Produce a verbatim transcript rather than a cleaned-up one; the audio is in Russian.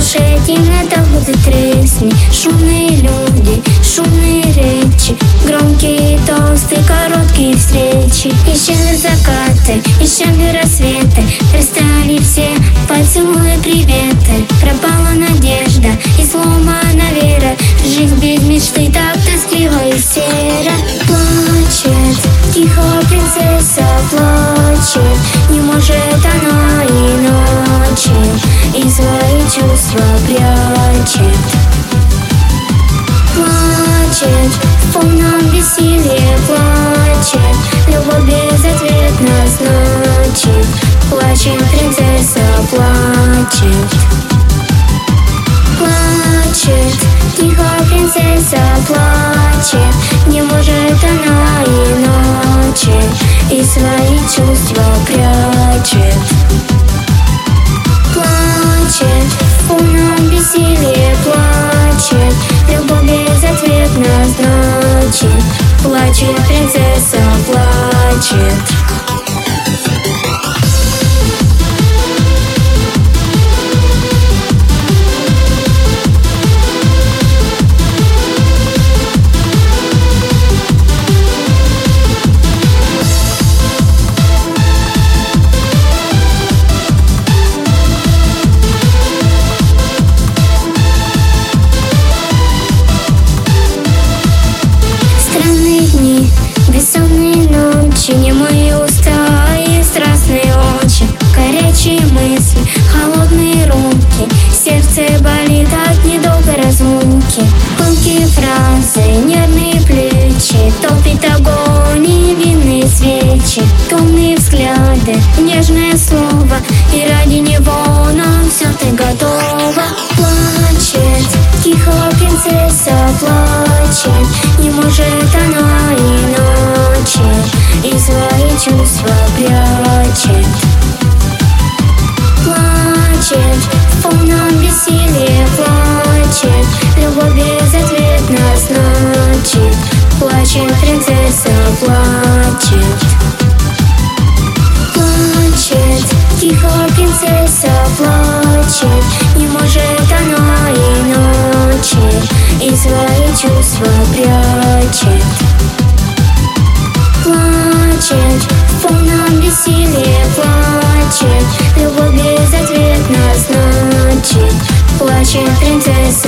оглушительно будет тресни. Шумные люди, шумные речи, громкие толстые, короткие встречи. Исчезли закаты, исчезли рассветы, растаяли все поцелуи, приветы. Пропала надежда и сломана вера, жизнь без мечты так тоскливо и серо. Плачет, тихо принцесса плачет, не может она иначе, и свои чувства прячет. Плачет, в полном бессилии плачет, любовь безответно значит. Плачет принцесса, плачет. Плачет, тихо принцесса плачет, не может она иначе, и свои чувства прячет. Плачет, в полном бессилии плачет, любовь безответно значит. Плачет принцесса, плачет. Бессонные ночи, немые уста и страстные очи, горячие мысли, холодные руки, сердце болит от недолгой разлуки. Пылкие фразы, нервные плечи, топит огонь и винные свечи, томные взгляды, нежное слово, и ради него на все ты готова. Плачет, тихо принцесса плачет, не может она иначе, и свои чувства прячет. Плачет, в полном бессилии плачет, любовь безответно значит. Плачет принцесса, плачет. Плачет, тихо принцесса плачет, не может она иначе, и свои чувства прячет. Плачет, в полном бессилии плачет, любовь безответно значит. Плачет принцесса,